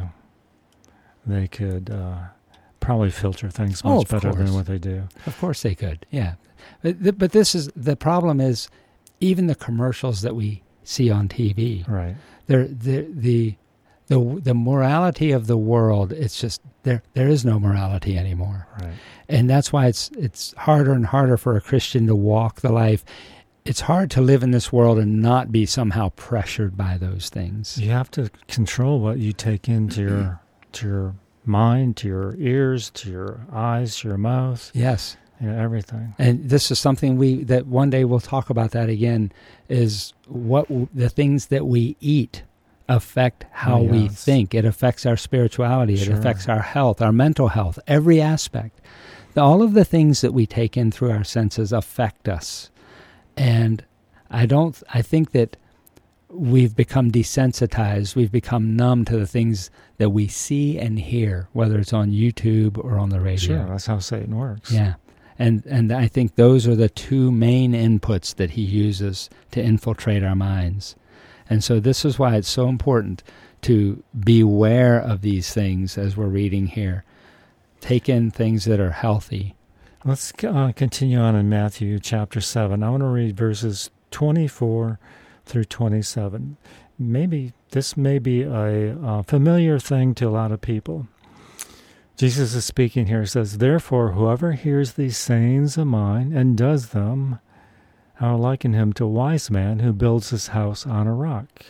Speaker 2: they could probably filter things much better than what they do.
Speaker 1: Of course they could, yeah. But this is, the problem is, even the commercials that we see on TV,
Speaker 2: right?
Speaker 1: The morality of the world, it's just, there is no morality anymore.
Speaker 2: Right.
Speaker 1: And that's why it's harder and harder for a Christian to walk the life. It's hard to live in this world and not be somehow pressured by those things.
Speaker 2: You have to control what you take into your mind, to your ears, to your eyes, to your mouth.
Speaker 1: Yes.
Speaker 2: Everything.
Speaker 1: And this is something that one day we'll talk about that again, is what the things that we eat affect how we think. It affects our spirituality. It affects our health, our mental health, every aspect. All of the things that we take in through our senses affect us. And I think that we've become desensitized. We've become numb to the things that we see and hear, whether it's on YouTube or on the radio.
Speaker 2: Sure, that's how Satan works.
Speaker 1: Yeah. And I think those are the two main inputs that he uses to infiltrate our minds. And so this is why it's so important to beware of these things as we're reading here. Take in things that are healthy.
Speaker 2: Let's continue on in Matthew chapter 7. I want to read verses 24 through 27. This may be a familiar thing to a lot of people. Jesus is speaking here. He says, "Therefore, whoever hears these sayings of mine and does them, I will liken him to a wise man who builds his house on a rock.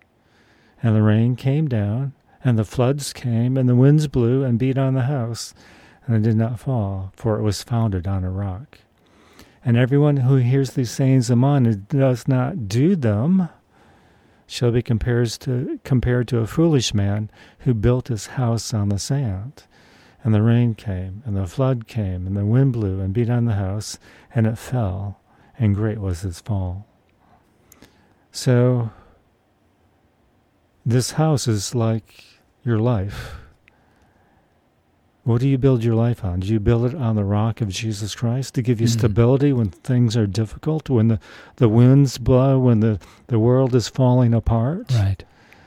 Speaker 2: And the rain came down, and the floods came, and the winds blew and beat on the house, and it did not fall, for it was founded on a rock. And everyone who hears these sayings of mine and does not do them shall be compared to a foolish man who built his house on the sand. And the rain came, and the flood came, and the wind blew and beat on the house, and it fell, and great was its fall." So, this house is like your life. What do you build your life on? Do you build it on the rock of Jesus Christ to give you stability when things are difficult, when the winds blow, when the world is falling apart?
Speaker 1: Right.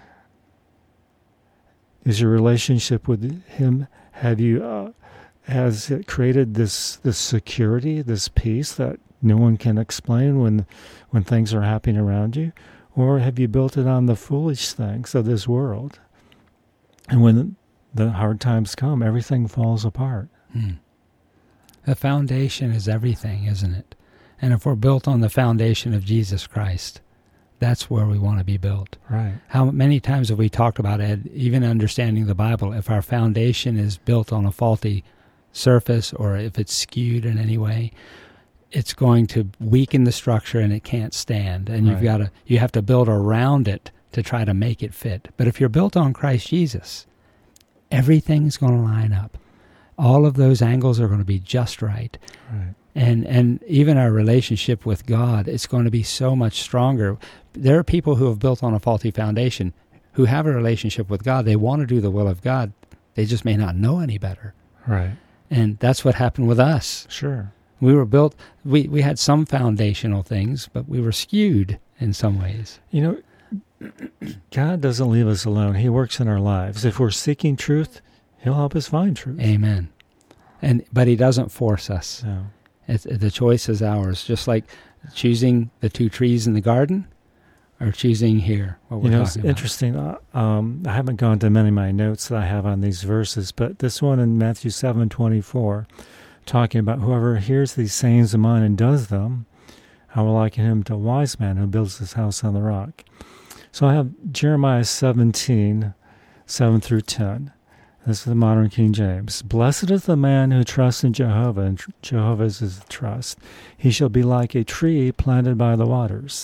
Speaker 2: Is your relationship with Him, has it created this security, this peace that no one can explain when things are happening around you? Or have you built it on the foolish things of this world? And when the hard times come, everything falls apart.
Speaker 1: The foundation is everything, isn't it? And if we're built on the foundation of Jesus Christ, that's where we want to be built.
Speaker 2: Right.
Speaker 1: How many times have we talked about, Ed, even understanding the Bible, if our foundation is built on a faulty surface or if it's skewed in any way, it's going to weaken the structure and it can't stand. And you have to build around it to try to make it fit. But if you're built on Christ Jesus, everything's going to line up. All of those angles are going to be just right.
Speaker 2: Right.
Speaker 1: And even our relationship with God, it's going to be so much stronger. There are people who have built on a faulty foundation who have a relationship with God. They want to do the will of God. They just may not know any better.
Speaker 2: Right.
Speaker 1: And that's what happened with us.
Speaker 2: Sure.
Speaker 1: We were built, we had some foundational things, but we were skewed in some ways.
Speaker 2: You know, God doesn't leave us alone. He works in our lives. If we're seeking truth, He'll help us find truth.
Speaker 1: Amen. But He doesn't force us.
Speaker 2: No.
Speaker 1: The choice is ours, just like choosing the two trees in the garden or choosing here what we're talking about.
Speaker 2: It's interesting. I haven't gone to many of my notes that I have on these verses, but this one in Matthew 7:24, talking about whoever hears these sayings of mine and does them, I will liken him to a wise man who builds his house on the rock. So I have Jeremiah 17, 7 through 10. This is the modern King James. "Blessed is the man who trusts in Jehovah, and Jehovah is his trust. He shall be like a tree planted by the waters.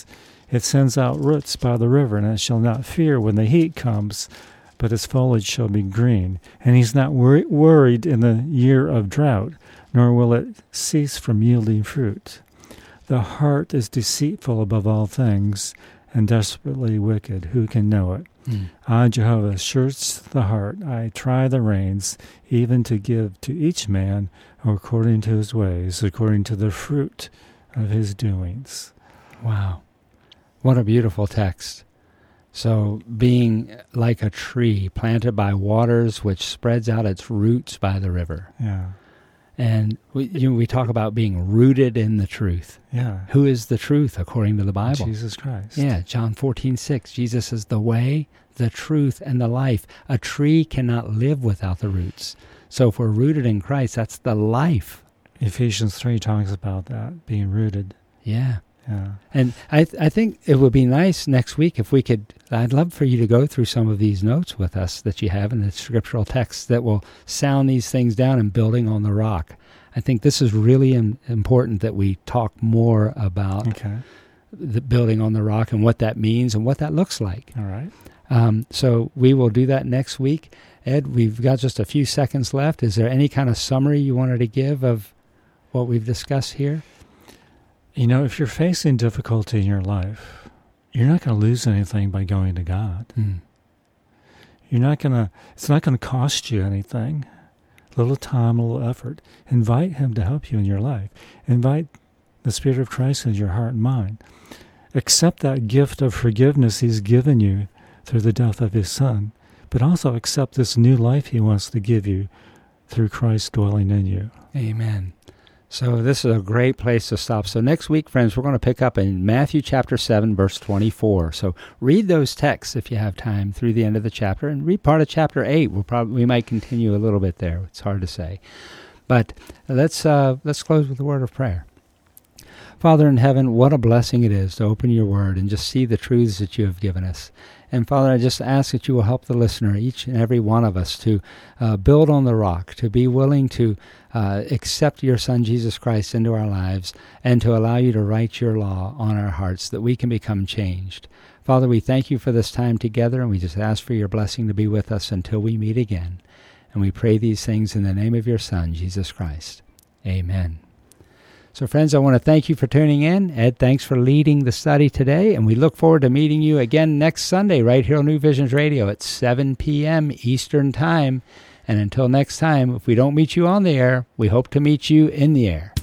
Speaker 2: It sends out roots by the river, and it shall not fear when the heat comes, but its foliage shall be green. And he's not worried in the year of drought, nor will it cease from yielding fruit. The heart is deceitful above all things, and desperately wicked. Who can know it? I, Jehovah, search the heart. I try the reins, even to give to each man according to his ways, according to the fruit of his doings.
Speaker 1: Wow. What a beautiful text. So being like a tree planted by waters which spreads out its roots by the river.
Speaker 2: Yeah.
Speaker 1: And we talk about being rooted in the truth.
Speaker 2: Yeah.
Speaker 1: Who is the truth according to the Bible?
Speaker 2: Jesus Christ.
Speaker 1: Yeah, John 14:6. Jesus is the way, the truth, and the life. A tree cannot live without the roots. So if we're rooted in Christ, that's the life.
Speaker 2: Ephesians 3 talks about that, being rooted.
Speaker 1: Yeah.
Speaker 2: Yeah.
Speaker 1: And I think it would be nice next week if we could, I'd love for you to go through some of these notes with us that you have in the scriptural texts that will sound these things down and building on the rock. I think this is really important that we talk more about the building on the rock and what that means and what that looks like.
Speaker 2: All right.
Speaker 1: So we will do that next week. Ed, we've got just a few seconds left. Is there any kind of summary you wanted to give of what we've discussed here?
Speaker 2: You know, if you're facing difficulty in your life, you're not going to lose anything by going to God. You're not going to, it's not going to cost you anything. A little time, a little effort. Invite him to help you in your life. Invite the Spirit of Christ into your heart and mind. Accept that gift of forgiveness he's given you through the death of his Son, but also accept this new life he wants to give you through Christ dwelling in you.
Speaker 1: Amen. So this is a great place to stop. So next week, friends, we're going to pick up in Matthew chapter 7, verse 24. So read those texts if you have time through the end of the chapter, and read part of chapter 8. We might continue a little bit there. It's hard to say. But let's close with a word of prayer. Father in heaven, what a blessing it is to open your word and just see the truths that you have given us. And Father, I just ask that you will help the listener, each and every one of us, to build on the rock, to be willing to accept your Son, Jesus Christ, into our lives, and to allow you to write your law on our hearts that we can become changed. Father, we thank you for this time together, and we just ask for your blessing to be with us until we meet again. And we pray these things in the name of your Son, Jesus Christ. Amen. So, friends, I want to thank you for tuning in. Ed, thanks for leading the study today, and we look forward to meeting you again next Sunday right here on New Visions Radio at 7 p.m. Eastern Time. And until next time, if we don't meet you on the air, we hope to meet you in the air.